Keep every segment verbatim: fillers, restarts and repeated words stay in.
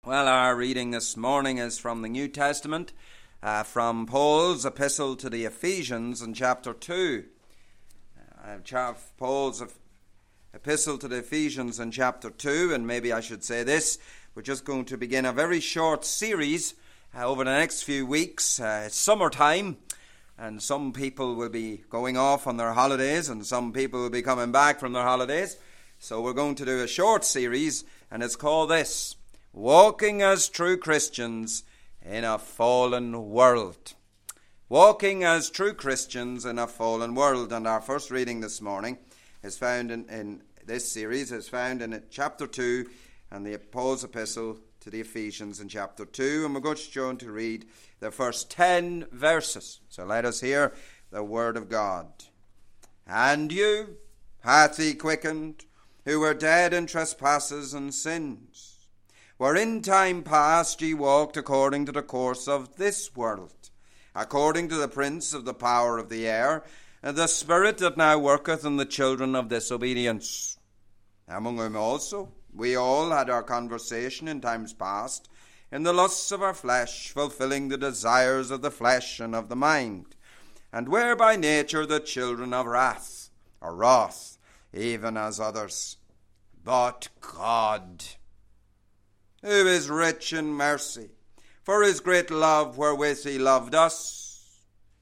Well, our reading this morning is from the New Testament, uh, from Paul's epistle to the Ephesians in chapter two. Uh, Paul's epistle to the Ephesians in chapter two, and maybe I should say this, we're just going to begin a very short series uh, over the next few weeks. Uh, it's summertime, and some people will be going off on their holidays, and some people will be coming back from their holidays. So we're going to do a short series, and it's called this: Walking as True Christians in a Fallen World. Walking as True Christians in a Fallen World. And our first reading this morning is found in, in this series, is found in chapter two, and the Paul's epistle to the Ephesians in chapter two. And we're going to, to read the first ten verses. So let us hear the word of God. And you hath he quickened, who were dead in trespasses and sins, where in time past ye walked according to the course of this world, according to the prince of the power of the air, and the spirit that now worketh in the children of disobedience, among whom also we all had our conversation in times past, in the lusts of our flesh, fulfilling the desires of the flesh and of the mind, and were by nature the children of wrath, or wrath, even as others. But God, who is rich in mercy, for his great love wherewith he loved us,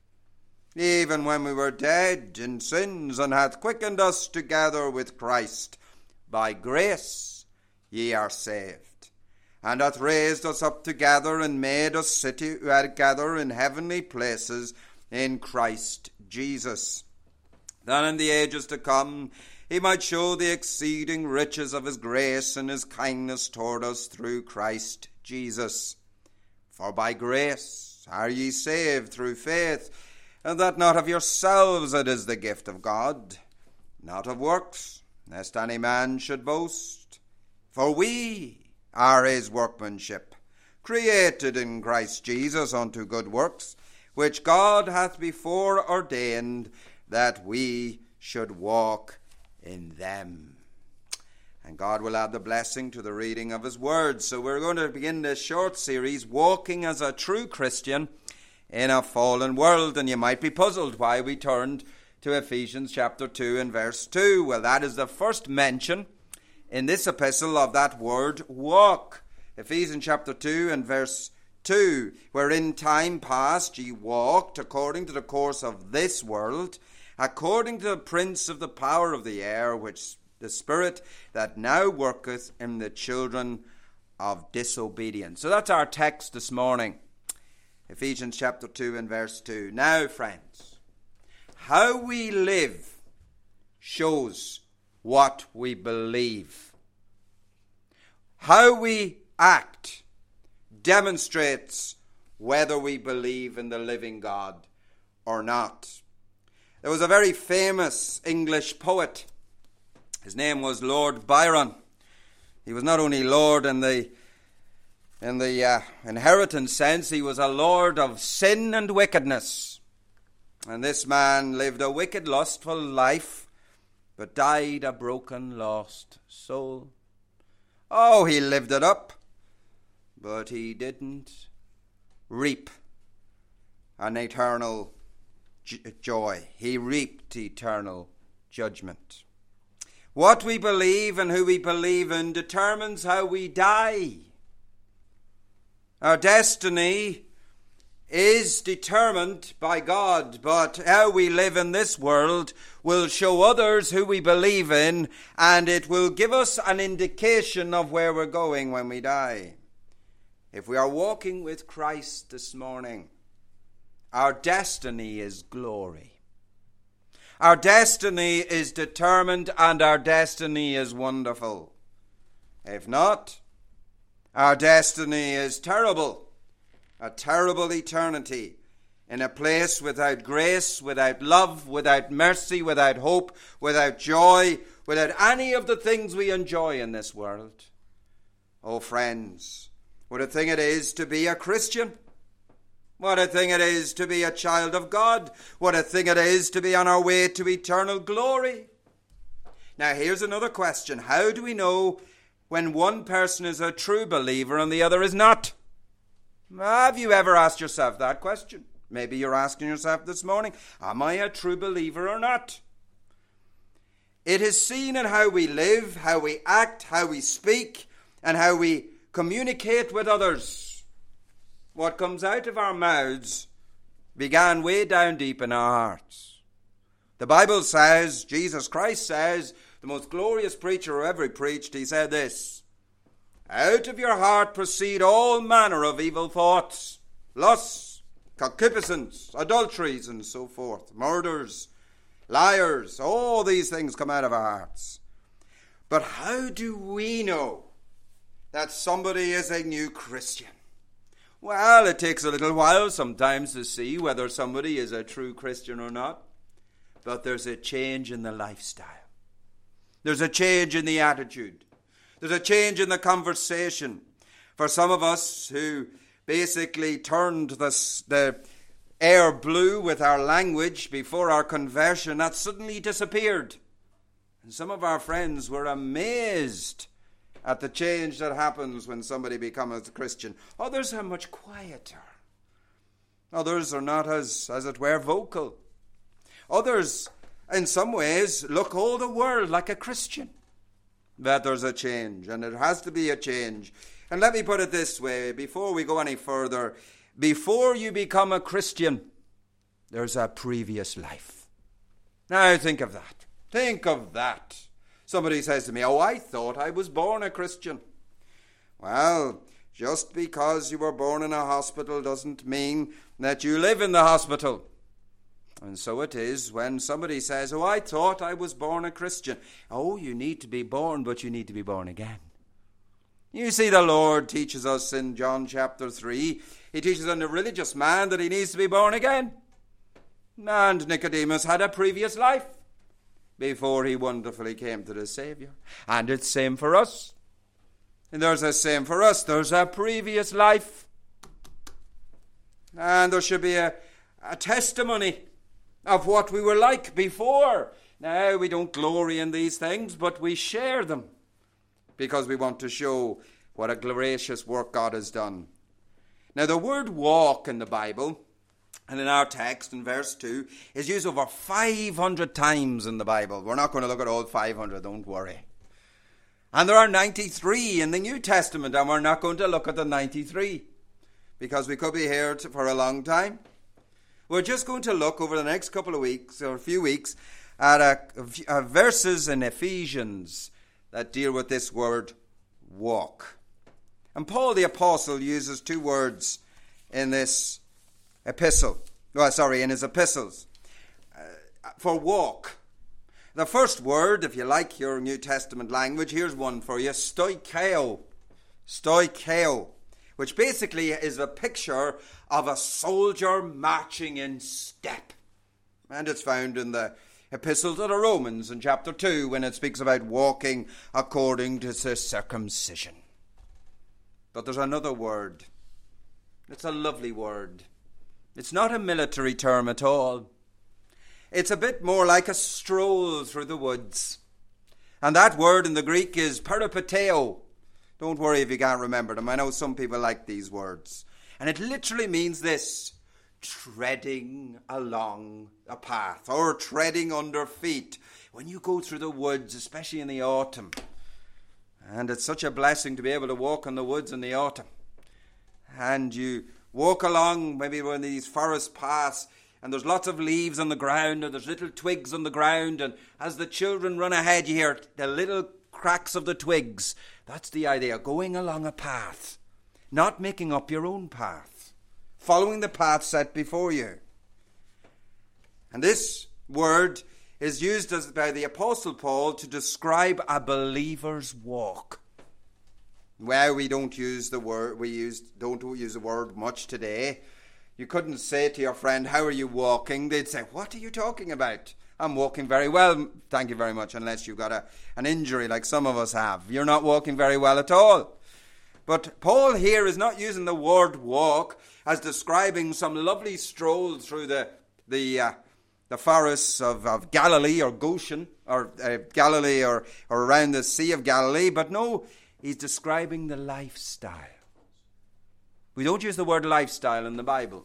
even when we were dead in sins, and hath quickened us together with Christ. By grace ye are saved, and hath raised us up together, and made us sit together in heavenly places in Christ Jesus, that in the ages to come he might show the exceeding riches of his grace and his kindness toward us through Christ Jesus. For by grace are ye saved through faith, and that not of yourselves, it is the gift of God, not of works, lest any man should boast. For we are his workmanship, created in Christ Jesus unto good works, which God hath before ordained that we should walk in them. And God will add the blessing to the reading of his word. So we're going to begin this short series, Walking as a True Christian in a Fallen World. And you might be puzzled why we turned to Ephesians chapter two and verse two. Well, that is the first mention in this epistle of that word walk. Ephesians chapter two and verse two, where in time past ye walked according to the course of this world, according to the prince of the power of the air, which the spirit that now worketh in the children of disobedience. So that's our text this morning. Ephesians chapter two and verse two. Now, friends, how we live shows what we believe. How we act demonstrates whether we believe in the living God or not. There was a very famous English poet. His name was Lord Byron. He was not only Lord in the in the uh, inheritance sense, he was a lord of sin and wickedness. And this man lived a wicked, lustful life, but died a broken, lost soul. Oh, he lived it up, but he didn't reap an eternal joy. He reaped eternal judgment. What we believe and who we believe in determines how we die. Our destiny is determined by God, but how we live in this world will show others who we believe in, and it will give us an indication of where we're going when we die. If we are walking with Christ this morning, our destiny is glory. Our destiny is determined, and our destiny is wonderful. If not, our destiny is terrible, a terrible eternity, in a place without grace, without love, without mercy, without hope, without joy, without any of the things we enjoy in this world. Oh, friends, what a thing it is to be a Christian. What a thing it is to be a child of God. What a thing it is to be on our way to eternal glory. Now, here's another question. How do we know when one person is a true believer and the other is not? Have you ever asked yourself that question? Maybe you're asking yourself this morning, am I a true believer or not? It is seen in how we live, how we act, how we speak, and how we communicate with others. What comes out of our mouths began way down deep in our hearts. The Bible says, Jesus Christ says, the most glorious preacher who ever preached, he said this, out of your heart proceed all manner of evil thoughts, lusts, concupiscence, adulteries, and so forth, murders, liars, all these things come out of our hearts. But how do we know that somebody is a new Christian? Well, it takes a little while sometimes to see whether somebody is a true Christian or not. But there's a change in the lifestyle. There's a change in the attitude. There's a change in the conversation. For some of us who basically turned the, the air blue with our language before our conversion, that suddenly disappeared. And some of our friends were amazed at the change that happens when somebody becomes a Christian. Others are much quieter. Others are not as, as it were, vocal. Others, in some ways, look all the world like a Christian. That there's a change, and it has to be a change. And let me put it this way, before we go any further, before you become a Christian, there's a previous life. Now think of that. Think of that. Somebody says to me, oh, I thought I was born a Christian. Well, just because you were born in a hospital doesn't mean that you live in the hospital. And so it is when somebody says, oh, I thought I was born a Christian. Oh, you need to be born, but you need to be born again. You see, the Lord teaches us in John chapter three, he teaches a religious man that he needs to be born again. And Nicodemus had a previous life before he wonderfully came to the Savior. And it's same for us. And there's a same for us. There's a previous life. And there should be a, a testimony of what we were like before. Now, we don't glory in these things, but we share them because we want to show what a gracious work God has done. Now, the word walk in the Bible, and in our text in verse two, is used over five hundred times in the Bible. We're not going to look at all five hundred, don't worry. And there are ninety-three in the New Testament, and we're not going to look at the ninety-three because we could be here for a long time. We're just going to look over the next couple of weeks, or a few weeks, at a, a verses in Ephesians that deal with this word, walk. And Paul the Apostle uses two words in this epistle. Well, sorry, in his epistles. Uh, for walk. The first word, if you like your New Testament language, here's one for you, stoikeo. Stoikeo. Which basically is a picture of a soldier marching in step. And it's found in the Epistle to the Romans in chapter two when it speaks about walking according to the circumcision. But there's another word. It's a lovely word. It's not a military term at all. It's a bit more like a stroll through the woods. And that word in the Greek is peripateo. Don't worry if you can't remember them. I know some people like these words. And it literally means this, treading along a path or treading under feet. When you go through the woods, especially in the autumn, and it's such a blessing to be able to walk in the woods in the autumn. And you walk along maybe one of these forest paths, and there's lots of leaves on the ground, and there's little twigs on the ground, and as the children run ahead, you hear the little cracks of the twigs. That's the idea, going along a path, not making up your own path, following the path set before you. And this word is used as by the Apostle Paul to describe a believer's walk. Well, we don't use the word, we use, don't use the word much today. You couldn't say to your friend, how are you walking? They'd say, what are you talking about? I'm walking very well, thank you very much, unless you've got a, an injury like some of us have. You're not walking very well at all. But Paul here is not using the word walk as describing some lovely stroll through the the uh, the forests of, of Galilee or Goshen, or uh, Galilee or, or around the Sea of Galilee. But no, He's describing the lifestyle. We don't use the word lifestyle in the Bible.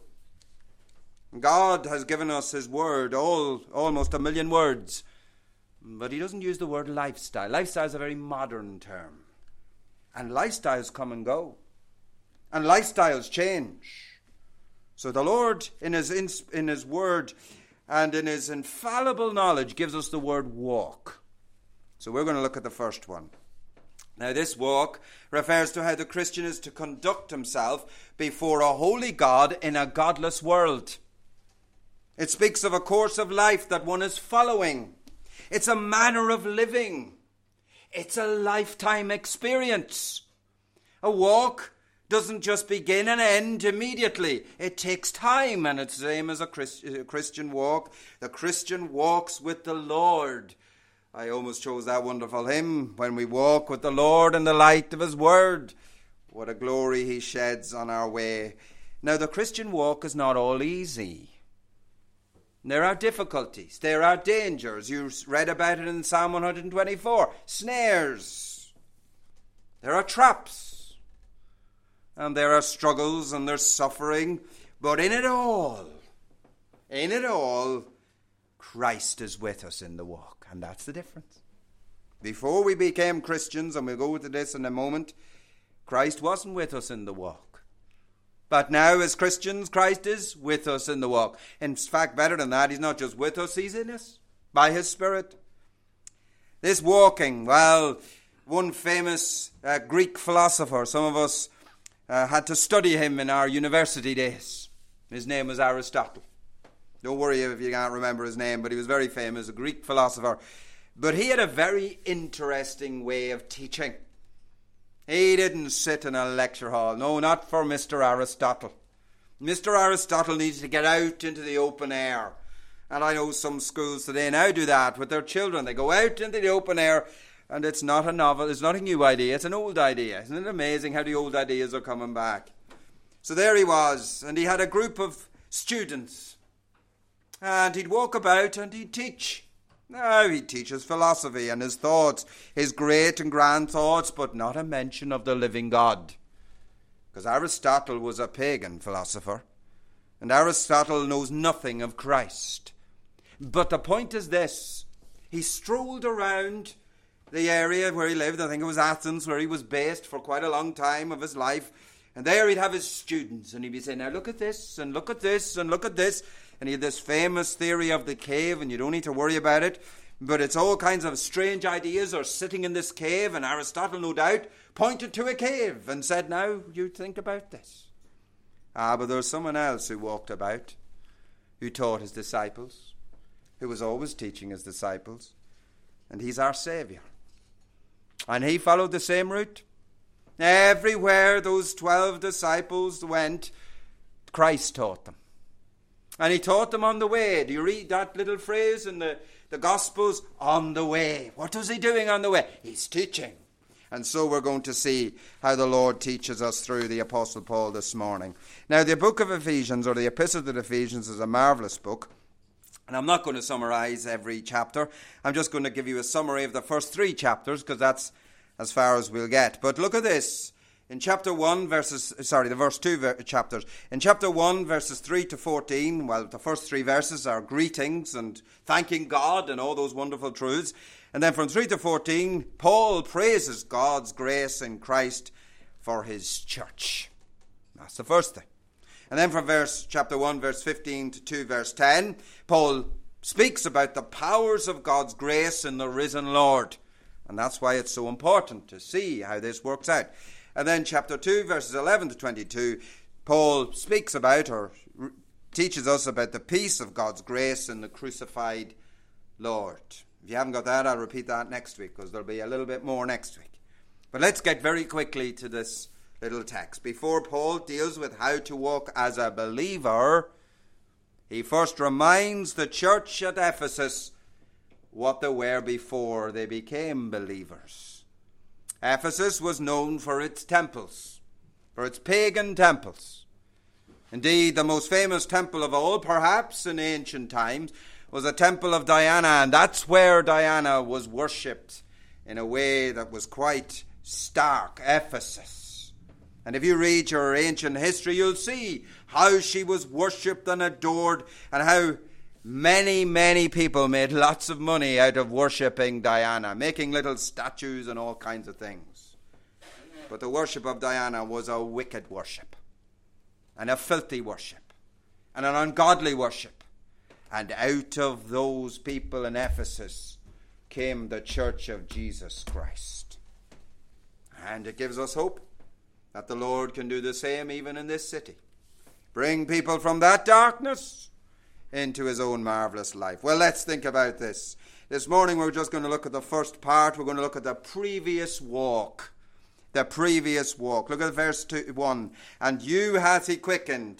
God has given us his word, all almost a million words, but he doesn't use the word lifestyle. Lifestyle is a very modern term. And lifestyles come and go. And lifestyles change. So the Lord, in his, in his word and in his infallible knowledge, gives us the word walk. So we're going to look at the first one. Now, this walk refers to how the Christian is to conduct himself before a holy God in a godless world. It speaks of a course of life that one is following. It's a manner of living. It's a lifetime experience. A walk doesn't just begin and end immediately. It takes time, and it's the same as a Christian walk. The Christian walks with the Lord. I almost chose that wonderful hymn, when we walk with the Lord in the light of his word. What a glory he sheds on our way. Now, the Christian walk is not all easy. There are difficulties. There are dangers. You read about it in Psalm one twenty-four. Snares. There are traps. And there are struggles and there's suffering. But in it all, in it all, Christ is with us in the walk. And that's the difference. Before we became Christians, and we'll go into this in a moment, Christ wasn't with us in the walk. But now as Christians, Christ is with us in the walk. In fact, better than that, he's not just with us, he's in us by his Spirit. This walking, well, one famous uh, Greek philosopher, some of us uh, had to study him in our university days. His name was Aristotle. Don't worry if you can't remember his name, but he was very famous, a Greek philosopher. But he had a very interesting way of teaching. He didn't sit in a lecture hall. No, not for Mister Aristotle. Mister Aristotle needs to get out into the open air. And I know some schools today now do that with their children. They go out into the open air, and it's not a novel, it's not a new idea, it's an old idea. Isn't it amazing how the old ideas are coming back? So there he was, and he had a group of students. And he'd walk about and he'd teach. Now he'd teach his philosophy and his thoughts, his great and grand thoughts, but not a mention of the living God. Because Aristotle was a pagan philosopher, and Aristotle knows nothing of Christ. But the point is this: he strolled around the area where he lived. I think it was Athens, where he was based for quite a long time of his life. And there he'd have his students, and he'd be saying, now look at this, and look at this, and look at this. And he had this famous theory of the cave, and you don't need to worry about it. But it's all kinds of strange ideas are sitting in this cave, and Aristotle, no doubt, pointed to a cave and said, now you think about this. Ah, but there was someone else who walked about, who taught his disciples, who was always teaching his disciples. And he's our Saviour. And he followed the same route. Everywhere those twelve disciples went, Christ taught them. And he taught them on the way. Do you read that little phrase in the, the Gospels? On the way. What was he doing on the way? He's teaching. And so we're going to see how the Lord teaches us through the Apostle Paul this morning. Now, the book of Ephesians, or the Epistle to the Ephesians, is a marvellous book. And I'm not going to summarize every chapter. I'm just going to give you a summary of the first three chapters, because that's as far as we'll get. But look at this. In chapter one, verses, sorry, the verse two ver- chapters. In chapter one, verses three to fourteen, well, the first three verses are greetings and thanking God and all those wonderful truths. And then from three to fourteen, Paul praises God's grace in Christ for his church. That's the first thing. And then from verse chapter one, verse fifteen to two, verse ten, Paul speaks about the powers of God's grace in the risen Lord. And that's why it's so important to see how this works out. And then chapter two, verses eleven to twenty-two, Paul speaks about or r- teaches us about the peace of God's grace in the crucified Lord. If you haven't got that, I'll repeat that next week, because there'll be a little bit more next week. But let's get very quickly to this little text. Before Paul deals with how to walk as a believer, he first reminds the church at Ephesus what they were before they became believers. Ephesus was known for its temples, for its pagan temples. Indeed, the most famous temple of all, perhaps in ancient times, was a temple of Diana, and that's where Diana was worshipped in a way that was quite stark Ephesus. And if you read your ancient history, you'll see how she was worshipped and adored, and how many, many people made lots of money out of worshipping Diana, making little statues and all kinds of things. But the worship of Diana was a wicked worship, and a filthy worship, and an ungodly worship. And out of those people in Ephesus came the Church of Jesus Christ. And it gives us hope that the Lord can do the same even in this city. Bring people from that darkness into his own marvelous life. Well, let's think about this. This morning we're just going to look at the first part. We're going to look at the previous walk. The previous walk. Look at verse two, one. And you hath he quickened,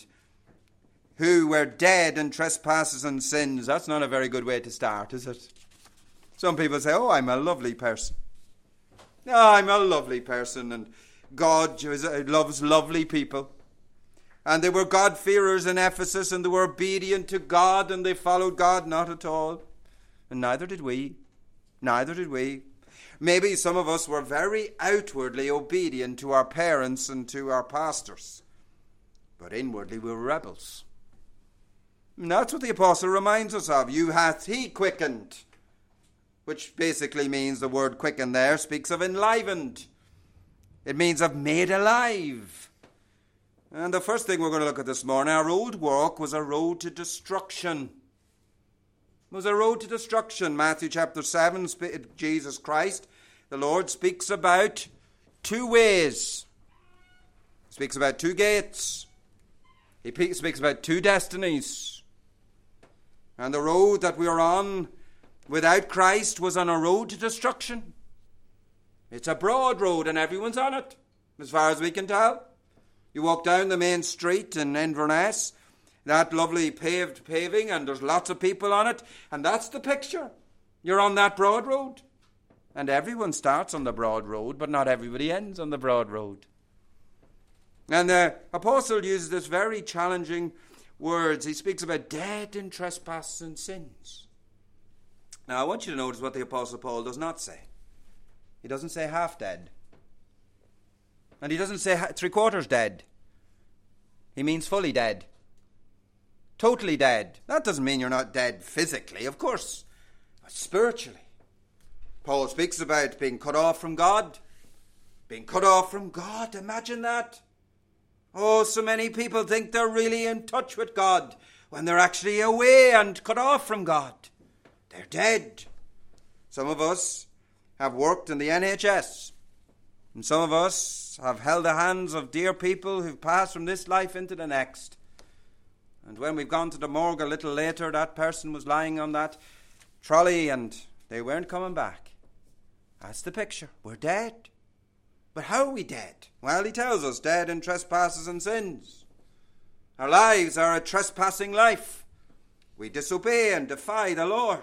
who were dead in trespasses and sins. That's not a very good way to start, is it? Some people say, oh, I'm a lovely person. No, I'm a lovely person, and God loves lovely people. And they were God-fearers in Ephesus, and they were obedient to God, and they followed God. Not at all. And neither did we. Neither did we. Maybe some of us were very outwardly obedient to our parents and to our pastors, but inwardly we were rebels. And that's what the apostle reminds us of. You hath he quickened, which basically means the word quickened there speaks of enlivened. It means of made alive. And the first thing we're going to look at this morning, our old walk was a road to destruction. It was a road to destruction. Matthew chapter seven, Jesus Christ, the Lord, speaks about two ways. He speaks about two gates. He speaks about two destinies. And the road that we are on without Christ was on a road to destruction. It's a broad road and everyone's on it, as far as we can tell. You walk down the main street in Inverness, that lovely paved paving, and there's lots of people on it, and that's the picture. You're on that broad road. And everyone starts on the broad road, but not everybody ends on the broad road. And the apostle uses this very challenging words. He speaks about dead in trespasses and sins. Now, I want you to notice what the apostle Paul does not say. He doesn't say half dead. And he doesn't say three quarters dead. He means fully dead. Totally dead. That doesn't mean you're not dead physically, of course, but spiritually. Paul speaks about being cut off from God. Being cut off from God. Imagine that. Oh, so many people think they're really in touch with God when they're actually away and cut off from God. They're dead. Some of us have worked in the N H S. And some of us have held the hands of dear people who've passed from this life into the next. And when we've gone to the morgue a little later, that person was lying on that trolley and they weren't coming back. That's the picture. We're dead. But how are we dead? Well, he tells us, dead in trespasses and sins. Our lives are a trespassing life. We disobey and defy the Lord.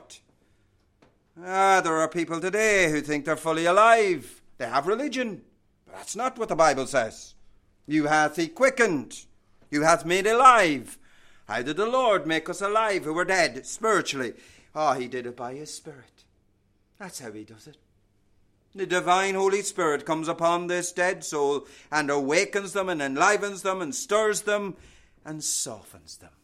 Ah, there are people today who think they're fully alive. They have religion. But that's not what the Bible says. You hath he quickened. You hath made alive. How did the Lord make us alive who were dead spiritually? Oh, he did it by his Spirit. That's how he does it. The divine Holy Spirit comes upon this dead soul and awakens them and enlivens them and stirs them and softens them.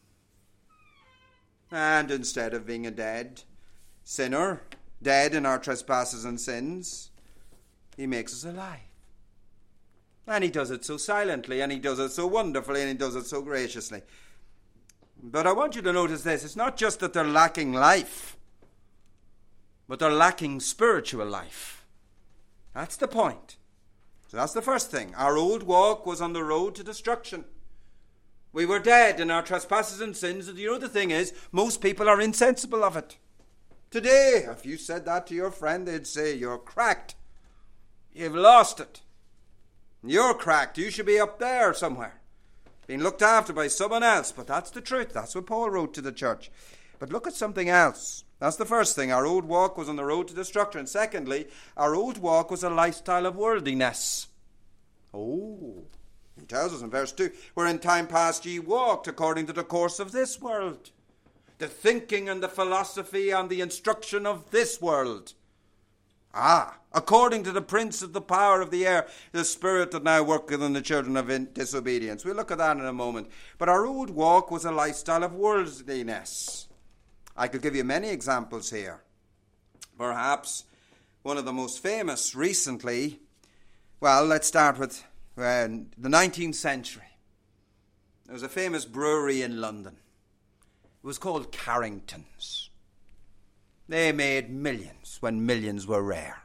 And instead of being a dead sinner, dead in our trespasses and sins, he makes us alive. And he does it so silently, and he does it so wonderfully, and he does it so graciously. But I want you to notice this. It's not just that they're lacking life, but they're lacking spiritual life. That's the point. So that's the first thing. Our old walk was on the road to destruction. We were dead in our trespasses and sins. And you know the thing is, most people are insensible of it. Today, if you said that to your friend, they'd say, you're cracked. You've lost it. You're cracked. You should be up there somewhere, being looked after by someone else. But that's the truth. That's what Paul wrote to the church. But look at something else. That's the first thing. Our old walk was on the road to destruction. Secondly, our old walk was a lifestyle of worldliness. Oh, he tells us in verse two, where in time past ye walked according to the course of this world, the thinking and the philosophy and the instruction of this world. Ah, according to the prince of the power of the air, the spirit that now worketh in the children of disobedience. We'll look at that in a moment. But our old walk was a lifestyle of worldliness. I could give you many examples here. Perhaps one of the most famous recently, well, let's start with uh, the nineteenth century. There was a famous brewery in London. It was called Carrington's. They made millions when millions were rare.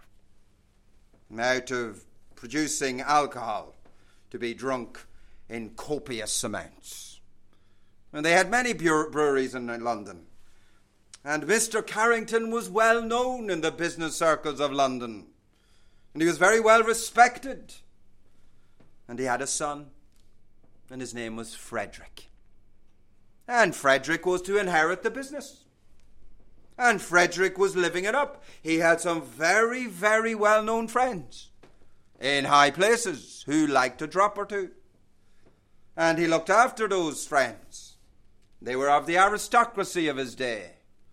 Out of producing alcohol to be drunk in copious amounts. And they had many breweries in London. And Mister Carrington was well known in the business circles of London. And he was very well respected. And he had a son, and his name was Frederick. And Frederick was to inherit the business. And Frederick was living it up. He had some very, very well-known friends in high places who liked a drop or two. And he looked after those friends. They were of the aristocracy of his day.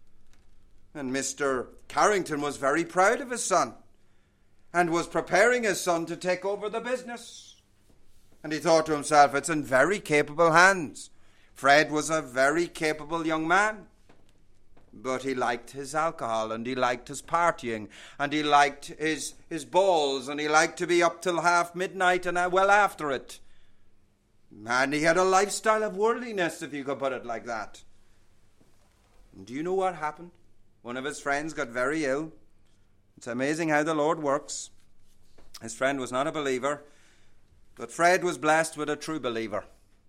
And Mister Carrington was very proud of his son and was preparing his son to take over the business. And he thought to himself, it's in very capable hands. Fred was a very capable young man. But he liked his alcohol, and he liked his partying, and he liked his, his balls, and he liked to be up till half midnight and well after it. And he had a lifestyle of worldliness, if you could put it like that. And do you know what happened? One of his friends got very ill. It's amazing how the Lord works. His friend was not a believer, but Fred was blessed with a true believer.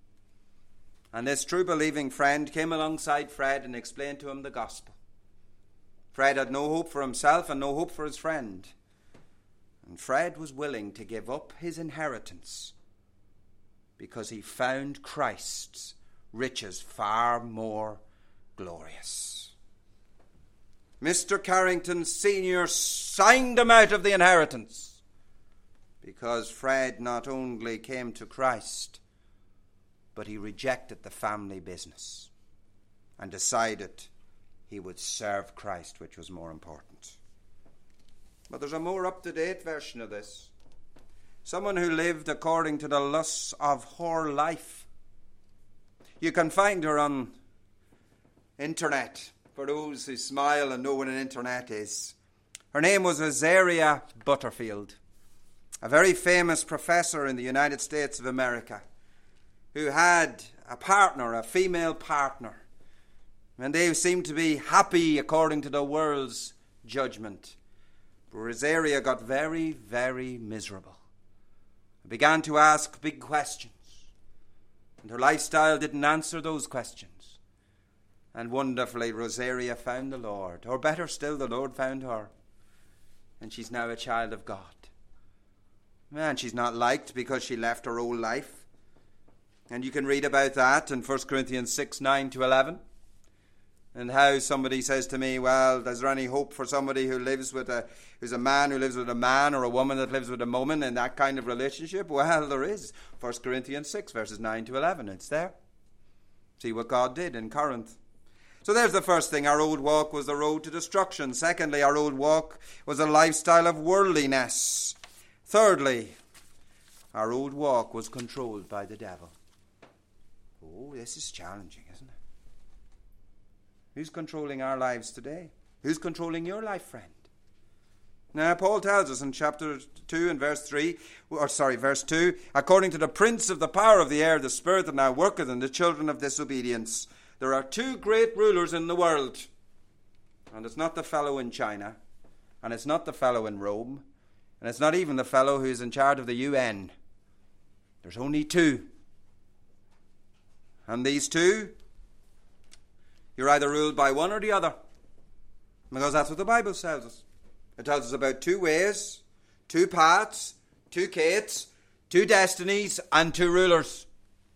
And this true believing friend came alongside Fred and explained to him the gospel. Fred had no hope for himself and no hope for his friend. And Fred was willing to give up his inheritance because he found Christ's riches far more glorious. Mister Carrington Senior signed him out of the inheritance because Fred not only came to Christ, but he rejected the family business and decided he would serve Christ, which was more important. But there's a more up-to-date version of this. Someone who lived according to the lusts of her life. You can find her on internet, for those who smile and know what an internet is. Her name was Azaria Butterfield, a very famous professor in the United States of America, who had a partner, a female partner, and they seemed to be happy according to the world's judgment. But Rosaria got very, very miserable. Began to ask big questions, and her lifestyle didn't answer those questions. And wonderfully, Rosaria found the Lord, or better still, the Lord found her, and she's now a child of God. And she's not liked because she left her old life. And you can read about that in First Corinthians six, nine to eleven. And how somebody says to me, well, is there any hope for somebody who lives with a, who's a man who lives with a man, or a woman that lives with a woman in that kind of relationship? Well, there is. First Corinthians six, verses nine to eleven. It's there. See what God did in Corinth. So there's the first thing. Our old walk was the road to destruction. Secondly, our old walk was a lifestyle of worldliness. Thirdly, our old walk was controlled by the devil. Oh, this is challenging, isn't it? Who's controlling our lives today? Who's controlling your life, friend? Now, Paul tells us in chapter two and verse three, or sorry, verse two, according to the prince of the power of the air, the spirit that now worketh in the children of disobedience. There are two great rulers in the world. And it's not the fellow in China, and it's not the fellow in Rome, and it's not even the fellow who is in charge of the U N. There's only two. And these two, you're either ruled by one or the other. Because that's what the Bible tells us. It tells us about two ways, two paths, two Kates, two destinies, and two rulers.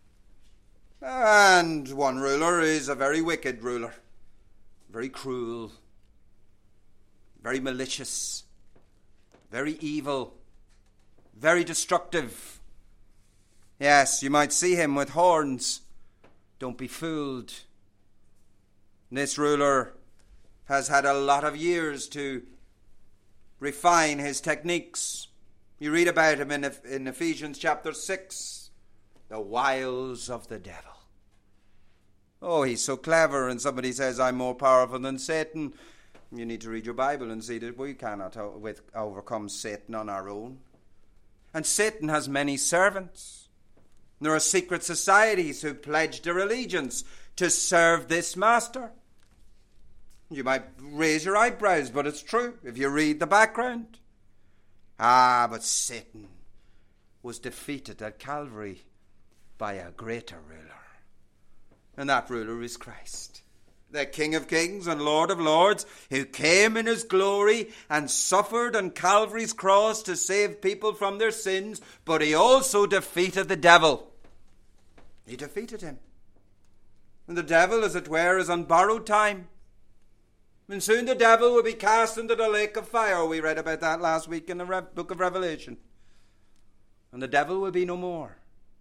And one ruler is a very wicked ruler. Very cruel. Very malicious. Very evil. Very destructive. Yes, you might see him with horns. Don't be fooled. This ruler has had a lot of years to refine his techniques. You read about him in, in Ephesians chapter six. The wiles of the devil. Oh, he's so clever, and somebody says, I'm more powerful than Satan. You need to read your Bible and see that we cannot overcome Satan on our own. And Satan has many servants. There are secret societies who pledged their allegiance to serve this master. You might raise your eyebrows, but it's true if you read the background. Ah, but Satan was defeated at Calvary by a greater ruler. And that ruler is Christ, the King of Kings and Lord of Lords, who came in his glory and suffered on Calvary's cross to save people from their sins, but he also defeated the devil. He defeated him. And the devil, as it were, is on borrowed time. And soon the devil will be cast into the lake of fire. We read about that last week in the Re- book of Revelation. And the devil will be no more.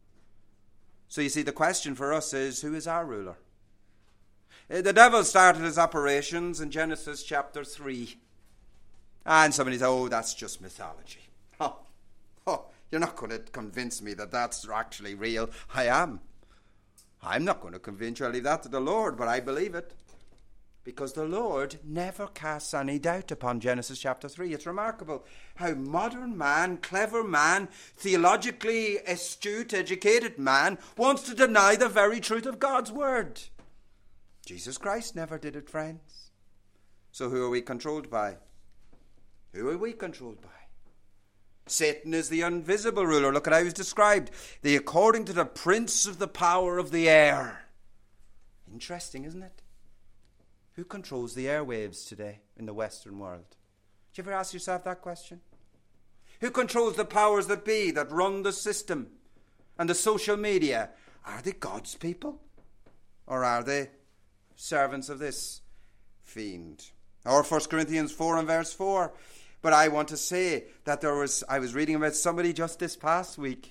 So you see, the question for us is, who is our ruler? The devil started his operations in Genesis chapter three. And somebody said, oh, that's just mythology. Oh, oh, you're not going to convince me that that's actually real. I am. I'm not going to convince you. I leave that to the Lord, but I believe it. Because the Lord never casts any doubt upon Genesis chapter three. It's remarkable how modern man, clever man, theologically astute, educated man wants to deny the very truth of God's word. Jesus Christ never did it, friends. So who are we controlled by? Who are we controlled by? Satan is the invisible ruler. Look at how he's described. The according to the prince of the power of the air. Interesting, isn't it? Who controls the airwaves today in the Western world? Did you ever ask yourself that question? Who controls the powers that be, that run the system and the social media? Are they God's people? Or are they servants of this fiend? Or First Corinthians four and verse four. But I want to say that there was, I was reading about somebody just this past week.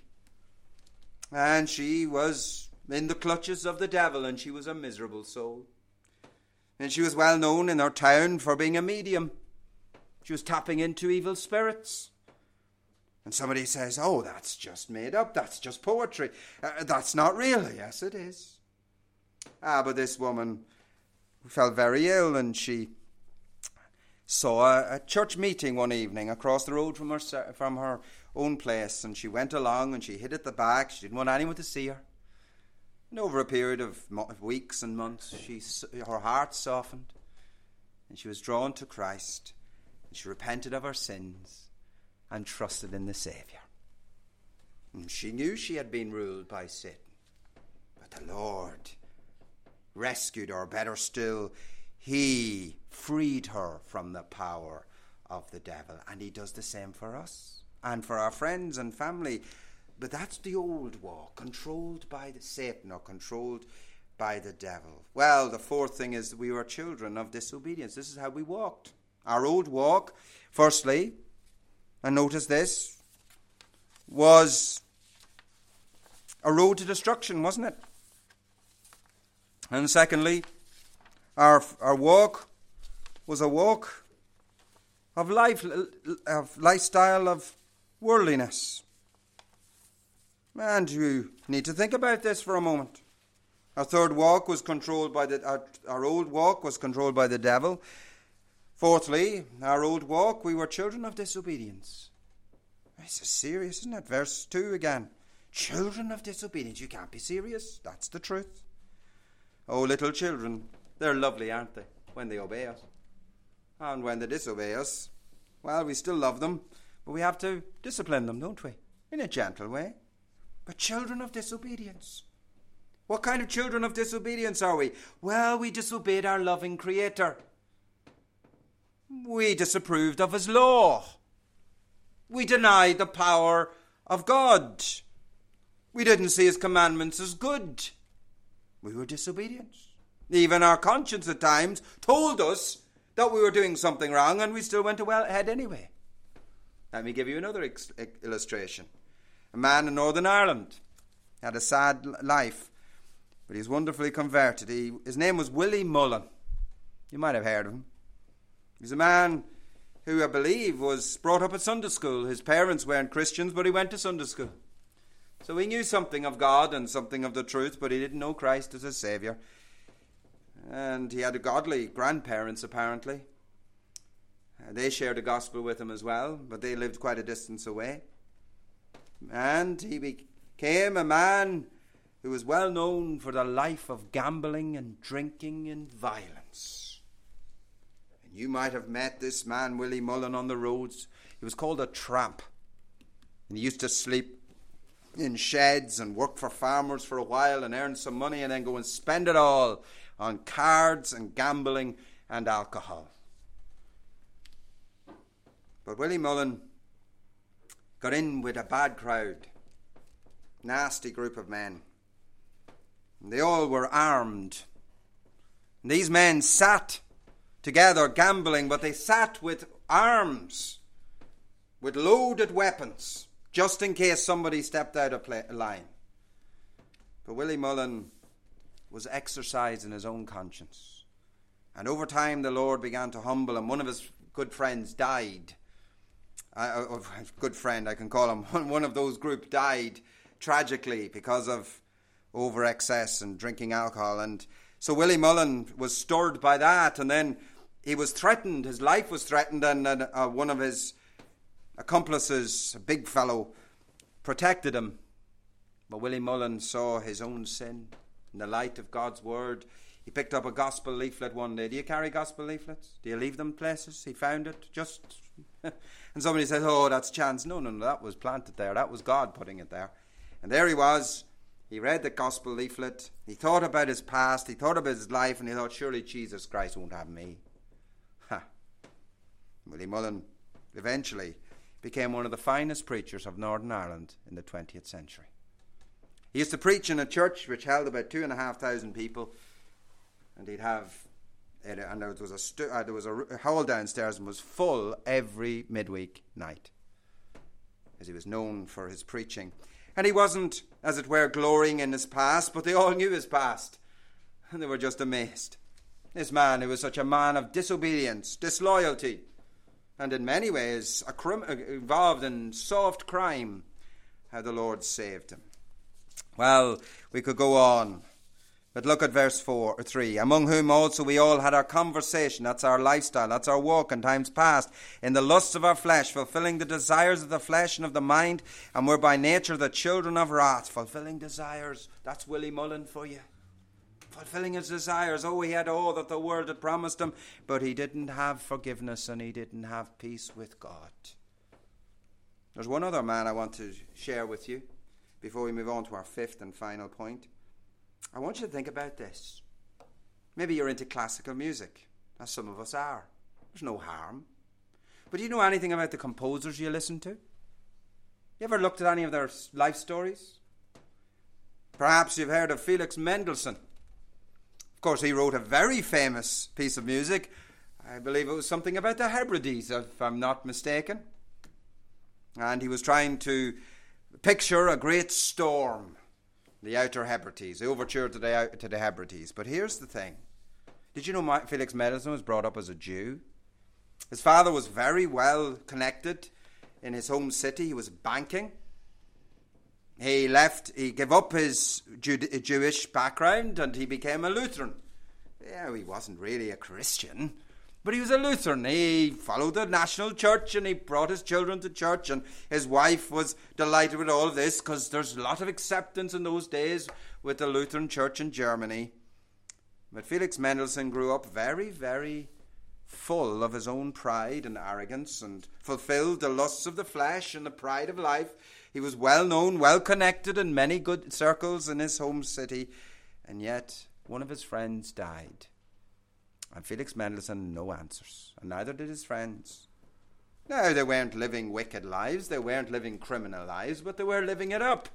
And she was in the clutches of the devil, and she was a miserable soul. And she was well known in her town for being a medium. She was tapping into evil spirits. And somebody says, oh, that's just made up. That's just poetry. Uh, that's not real. Yes, it is. Ah, but this woman felt very ill, and she saw a, a church meeting one evening across the road from her, from her own place. And she went along and she hid at the back. She didn't want anyone to see her. And over a period of weeks and months, she, her heart softened, and she was drawn to Christ, and she repented of her sins and trusted in the Saviour. And she knew she had been ruled by Satan, but the Lord rescued her. Better still, he freed her from the power of the devil, and he does the same for us and for our friends and family. But that's the old walk, controlled by the Satan or controlled by the devil. Well, the fourth thing is that we were children of disobedience. This is how we walked. Our old walk, firstly, and notice this, was a road to destruction, wasn't it? And secondly, our our walk was a walk of life, of lifestyle of worldliness. And you need to think about this for a moment. Our third walk was controlled by the, our, our old walk was controlled by the devil. Fourthly, our old walk, we were children of disobedience. This is serious, isn't it? Verse two again. Children of disobedience. You can't be serious. That's the truth. Oh, little children, they're lovely, aren't they, when they obey us. And when they disobey us, well, we still love them, but we have to discipline them, don't we? In a gentle way. But children of disobedience. What kind of children of disobedience are we? Well, we disobeyed our loving Creator. We disapproved of his law. We denied the power of God. We didn't see his commandments as good. We were disobedient. Even our conscience at times told us that we were doing something wrong, and we still went ahead anyway. Let me give you another ex- illustration. A man in Northern Ireland had a sad life, but he was wonderfully converted. He, his name was Willie Mullen. You might have heard of him. He's a man who I believe was brought up at Sunday school. His parents weren't Christians, but he went to Sunday school. So he knew something of God and something of the truth, but he didn't know Christ as his Saviour. And he had godly grandparents, apparently. Uh, they shared the gospel with him as well, but they lived quite a distance away. And he became a man who was well known for the life of gambling and drinking and violence. And you might have met this man, Willie Mullen, on the roads. He was called a tramp. And he used to sleep in sheds and work for farmers for a while and earn some money and then go and spend it all on cards and gambling and alcohol. But Willie Mullen got in with a bad crowd, nasty group of men. And they all were armed. And these men sat together gambling, but they sat with arms, with loaded weapons, just in case somebody stepped out of play- line. But Willie Mullen was exercising his own conscience. And over time the Lord began to humble him. One of his good friends died. Uh, uh, good friend, I can call him. One of those group died tragically because of over excess and drinking alcohol. And so Willie Mullen was stirred by that, and then he was threatened. His life was threatened, and uh, one of his accomplices, a big fellow, protected him. But Willie Mullen saw his own sin in the light of God's word. He picked up a gospel leaflet one day. Do you carry gospel leaflets? Do you leave them places? He found it just... and somebody said, oh, that's chance. No, no, no, that was planted there. That was God putting it there. And there he was. He read the gospel leaflet. He thought about his past. He thought about his life. And he thought, surely Jesus Christ won't have me. Ha! Willie Mullen eventually became one of the finest preachers of Northern Ireland in the twentieth century. He used to preach in a church which held about two and a half thousand people. And he'd have... And there was a stu- uh, there was a hall downstairs and was full every midweek night, as he was known for his preaching. And he wasn't, as it were, glorying in his past, but they all knew his past, and they were just amazed. This man, who was such a man of disobedience, disloyalty, and in many ways a crim- involved in soft crime, how the Lord saved him. Well, we could go on. But look at verse four or three. Among whom also we all had our conversation. That's our lifestyle. That's our walk in times past. In the lusts of our flesh, fulfilling the desires of the flesh and of the mind. And we're by nature the children of wrath. Fulfilling desires. That's Willie Mullen for you. Fulfilling his desires. Oh, he had all that the world had promised him. But he didn't have forgiveness and he didn't have peace with God. There's one other man I want to share with you before we move on to our fifth and final point. I want you to think about this. Maybe you're into classical music, as some of us are. There's no harm. But do you know anything about the composers you listen to? You ever looked at any of their life stories? Perhaps you've heard of Felix Mendelssohn. Of course, he wrote a very famous piece of music. I believe it was something about the Hebrides, if I'm not mistaken. And he was trying to picture a great storm. The Outer Hebrides, the overture to the, to the Hebrides. But here's the thing. Did you know Felix Mendelssohn was brought up as a Jew? His father was very well connected in his home city. He was banking. He left, he gave up his Jew, Jewish background and he became a Lutheran. Yeah, he wasn't really a Christian, but he was a Lutheran. He followed the national church and he brought his children to church, and his wife was delighted with all of this because there's a lot of acceptance in those days with the Lutheran church in Germany. But Felix Mendelssohn grew up very, very full of his own pride and arrogance and fulfilled the lusts of the flesh and the pride of life. He was well known, well connected in many good circles in his home city, and yet one of his friends died. And Felix Mendelssohn, no answers. And neither did his friends. Now, they weren't living wicked lives. They weren't living criminal lives, but they were living it up.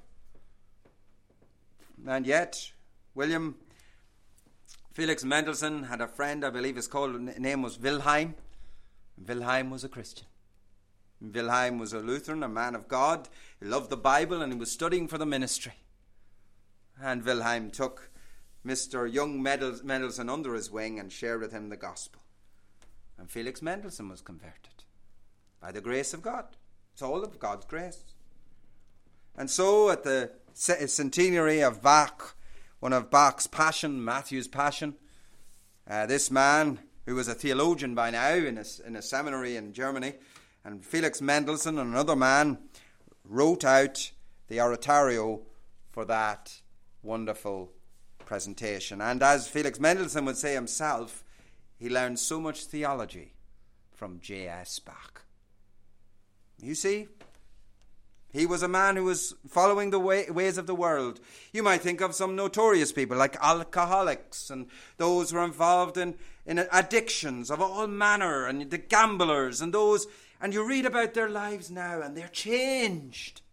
And yet, William Felix Mendelssohn had a friend, I believe his name was Wilhelm. Wilhelm was a Christian. Wilhelm was a Lutheran, a man of God. He loved the Bible and he was studying for the ministry. And Wilhelm took Mister Young Mendelssohn under his wing and shared with him the gospel. And Felix Mendelssohn was converted. By the grace of God. It's all of God's grace. And so at the centenary of Bach, one of Bach's Passion, Matthew's Passion, uh, this man, who was a theologian by now in a, in a seminary in Germany, and Felix Mendelssohn, another man, wrote out the oratorio for that wonderful presentation. And as Felix Mendelssohn would say himself, he learned so much theology from J S Bach. You see, he was a man who was following the way, ways of the world. You might think of some notorious people like alcoholics and those who are involved in, in addictions of all manner, and the gamblers and those, and you read about their lives now and they're changed.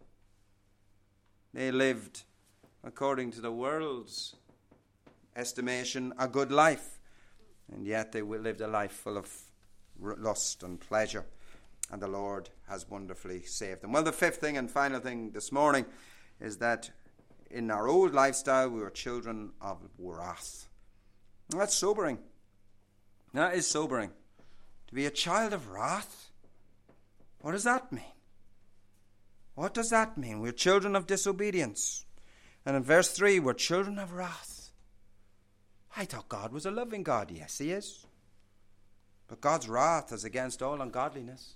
They lived, according to the world's estimation, a good life, and yet they lived a life full of lust and pleasure. And the Lord has wonderfully saved them. Well, the fifth thing and final thing this morning is that in our old lifestyle, we were children of wrath. And that's sobering. That is sobering. To be a child of wrath? What does that mean? What does that mean? We're children of disobedience. And in verse three, we're children of wrath. I thought God was a loving God. Yes, he is. But God's wrath is against all ungodliness.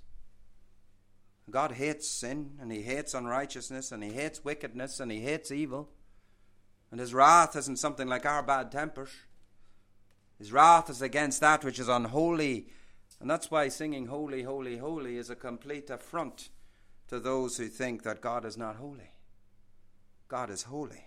God hates sin, and he hates unrighteousness, and he hates wickedness, and he hates evil. And his wrath isn't something like our bad tempers. His wrath is against that which is unholy. And that's why singing holy, holy, holy is a complete affront to those who think that God is not holy. God is holy.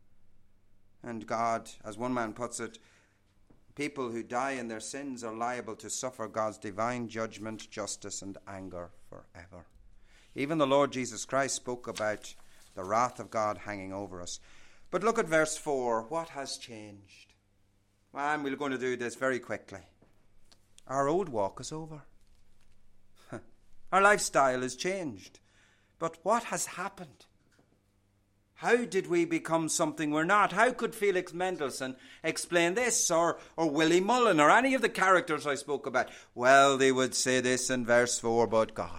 And God, as one man puts it, people who die in their sins are liable to suffer God's divine judgment, justice, and anger forever. Even the Lord Jesus Christ spoke about the wrath of God hanging over us. But look at verse four. What has changed? And we're going to do this very quickly. Our old walk is over. Our lifestyle is changed. But what has happened? How did we become something we're not? How could Felix Mendelssohn explain this, or, or Willie Mullen, or any of the characters I spoke about? Well, they would say this in verse four, but God.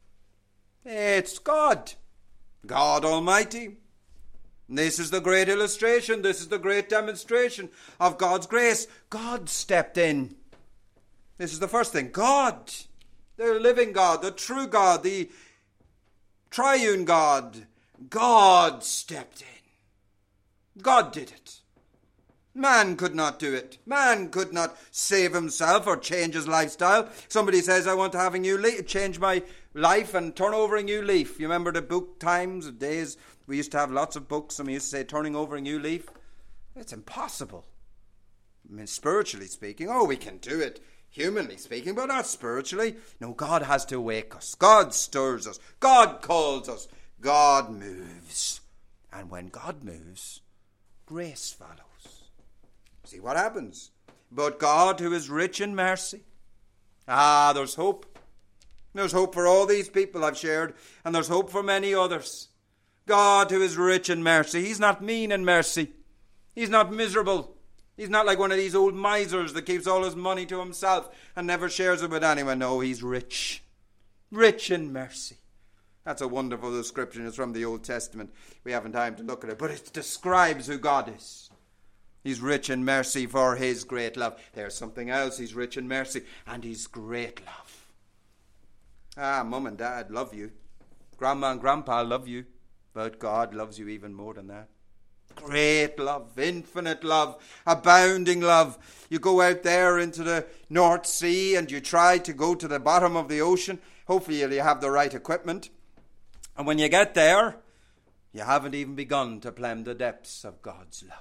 It's God. God Almighty. This is the great illustration. This is the great demonstration of God's grace. God stepped in. This is the first thing. God, the living God, the true God, the triune God. God stepped in. God did it. Man could not do it. Man could not save himself or change his lifestyle. Somebody says, I want to have a new leaf, change my life and turn over a new leaf. You remember the book times, the days we used to have lots of books and we used to say turning over a new leaf? It's impossible. I mean, spiritually speaking, oh, we can do it. Humanly speaking, but not spiritually. No, God has to wake us. God stirs us. God calls us. God moves. And when God moves, grace follows. See what happens. But God, who is rich in mercy. Ah, there's hope. There's hope for all these people I've shared, and there's hope for many others. God, who is rich in mercy. He's not mean in mercy. He's not miserable. He's not like one of these old misers that keeps all his money to himself and never shares it with anyone. No, he's rich. Rich in mercy. That's a wonderful description. It's from the Old Testament. We haven't time to look at it, but it describes who God is. He's rich in mercy for his great love. There's something else. He's rich in mercy and his great love. Ah, Mum and Dad love you. Grandma and Grandpa love you. But God loves you even more than that. Great love, infinite love, abounding love. You go out there into the North Sea and you try to go to the bottom of the ocean. Hopefully you have the right equipment. And when you get there, you haven't even begun to plumb the depths of God's love.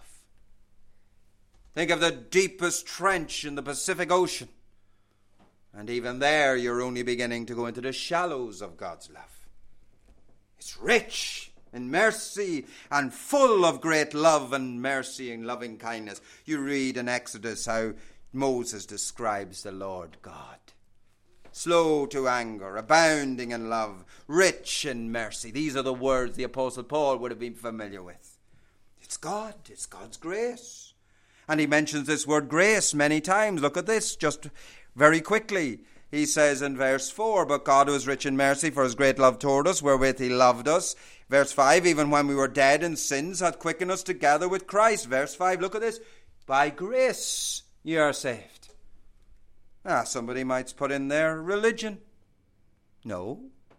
Think of the deepest trench in the Pacific Ocean. And even there, you're only beginning to go into the shallows of God's love. It's rich in mercy and full of great love and mercy and loving kindness. You read in Exodus how Moses describes the Lord God. Slow to anger, abounding in love, rich in mercy. These are the words the Apostle Paul would have been familiar with. It's God. It's God's grace. And he mentions this word grace many times. Look at this just very quickly. he says in verse four, but God, who is rich in mercy, for his great love toward us, wherewith he loved us. Verse five, even when we were dead in sins, hath quickened us together with Christ. Verse five, look at this. By grace ye are saved. Ah, somebody might put in there, religion. No.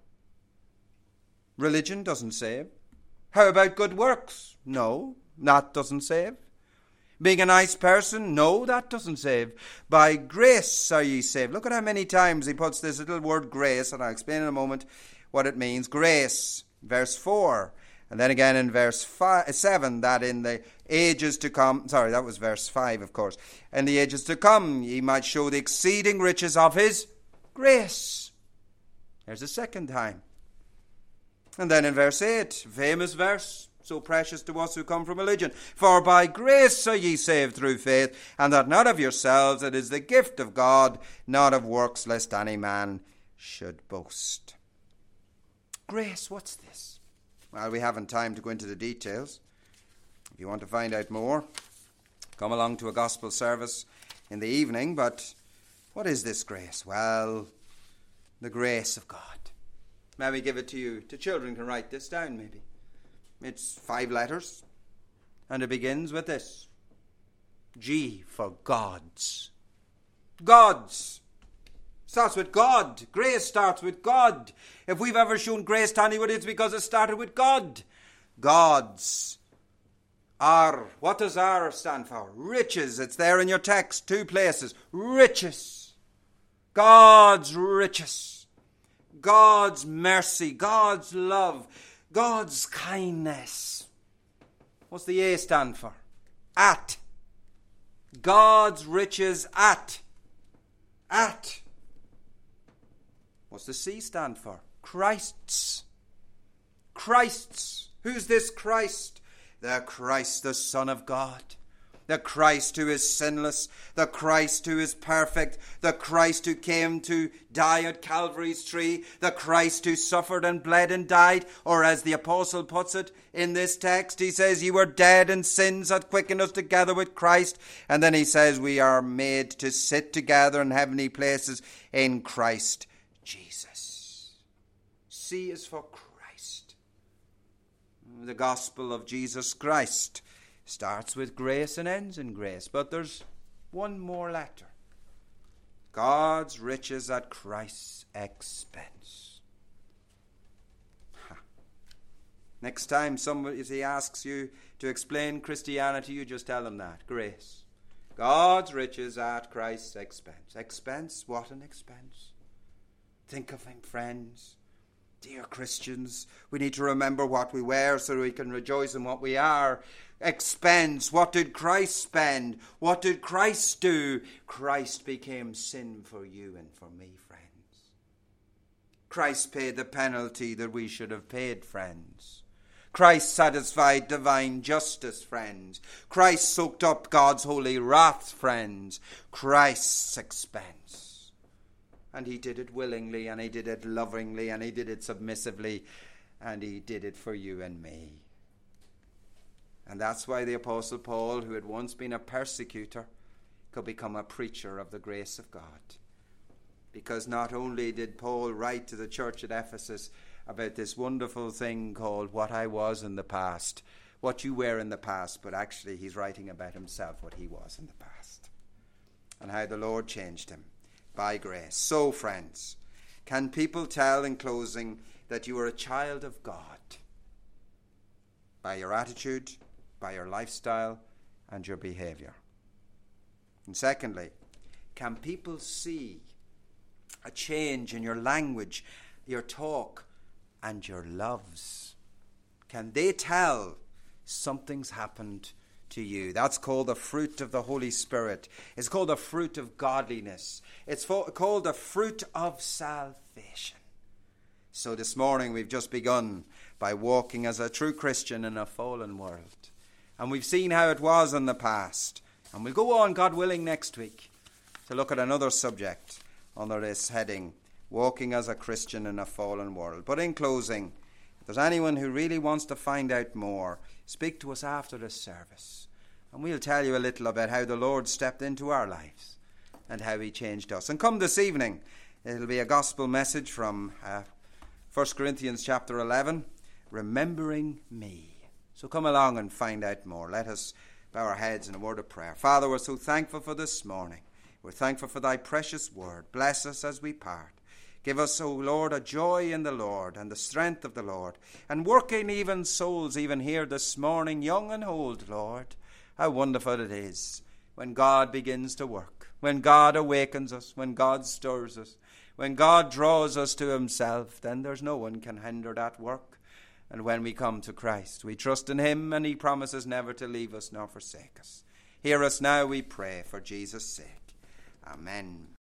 Religion doesn't save. How about good works? No, that doesn't save. Being a nice person? No, that doesn't save. By grace are ye saved. Look at how many times he puts this little word grace, and I'll explain in a moment what it means. Grace, verse four. And then again in verse five, seven, that in the ages to come, sorry, that was verse five, of course. In the ages to come, ye might show the exceeding riches of his grace. There's a second time. And then in verse eight, famous verse, so precious to us who come from religion. For by grace are ye saved through faith, and that not of yourselves, it is the gift of God, not of works, lest any man should boast. Grace, what's this? Well, we haven't time to go into the details. If you want to find out more, come along to a gospel service in the evening. But what is this grace? Well, the grace of God. May we give it to you? The children can write this down, maybe. It's five letters, and it begins with this. G for God's. God's. Starts with God. Grace starts with God. If we've ever shown grace to anybody, it's because it started with God. God's. R. What does R stand for? Riches. It's there in your text, two places. Riches. God's riches. God's mercy, God's love, God's kindness. What's the A stand for? At. God's riches at. At. What's the C stand for? Christ's. Christ's. Who's this Christ? The Christ, the Son of God. The Christ who is sinless, the Christ who is perfect, the Christ who came to die at Calvary's tree, the Christ who suffered and bled and died, or as the apostle puts it in this text, he says, you were dead in sins, hath quickened us together with Christ. And then he says, we are made to sit together in heavenly places in Christ Jesus. C is for Christ. The gospel of Jesus Christ starts with grace and ends in grace. But there's one more letter. God's riches at Christ's expense. Ha. Next time somebody asks you to explain Christianity, you just tell them that. Grace. God's riches at Christ's expense. Expense? What an expense. Think of him, friends. Dear Christians, we need to remember what we were so we can rejoice in what we are. Expense. What did Christ spend? What did Christ do? Christ became sin for you and for me, friends. Christ paid the penalty that we should have paid, friends. Christ satisfied divine justice, friends. Christ soaked up God's holy wrath, friends. Christ's expense. And he did it willingly, and he did it lovingly, and he did it submissively, and he did it for you and me. And that's why the Apostle Paul, who had once been a persecutor, could become a preacher of the grace of God. Because not only did Paul write to the church at Ephesus about this wonderful thing called what I was in the past, what you were in the past, but actually he's writing about himself, what he was in the past, and how the Lord changed him by grace. So, friends, can people tell in closing that you are a child of God? By your attitude, by your lifestyle, and your behavior. And secondly, can people see a change in your language, your talk, and your loves? Can they tell something's happened to you? That's called the fruit of the Holy Spirit. It's called the fruit of godliness. It's fo- called the fruit of salvation. So this morning we've just begun by walking as a true Christian in a fallen world. And we've seen how it was in the past. And we'll go on, God willing, next week to look at another subject under this heading, walking as a Christian in a fallen world. But in closing, if there's anyone who really wants to find out more, speak to us after this service. And we'll tell you a little about how the Lord stepped into our lives and how he changed us. And come this evening, It'll be a gospel message from uh, First Corinthians chapter eleven, remembering me. So come along and find out more. Let us bow our heads in a word of prayer. Father, we're so thankful for this morning. We're thankful for thy precious word. Bless us as we part. Give us, O Lord, a joy in the Lord and the strength of the Lord, and working even souls even here this morning, young and old, Lord. How wonderful it is when God begins to work, when God awakens us, when God stirs us, when God draws us to himself. Then there's no one can hinder that work. And when we come to Christ, we trust in him, and he promises never to leave us nor forsake us. Hear us now, we pray, for Jesus' sake. Amen.